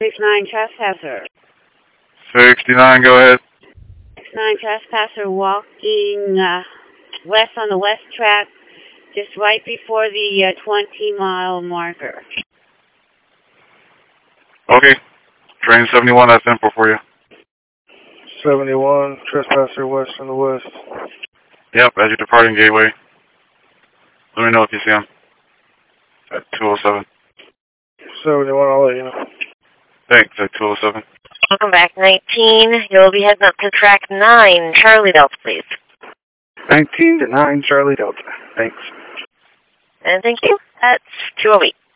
69 trespasser. 69, go ahead. 69 trespasser walking west on the west track, just right before the 20-mile marker. Okay. Train 71, that's info for you. 71, trespasser west on the west. Yep, as you're departing gateway. Let me know if you see him. At 207. 71, I'll let you know. Thanks, at 207. Welcome back, 19. You'll be heading up to track 9, Charlie Delta, please. 19 to 9, Charlie Delta. Thanks. And thank you. That's 208.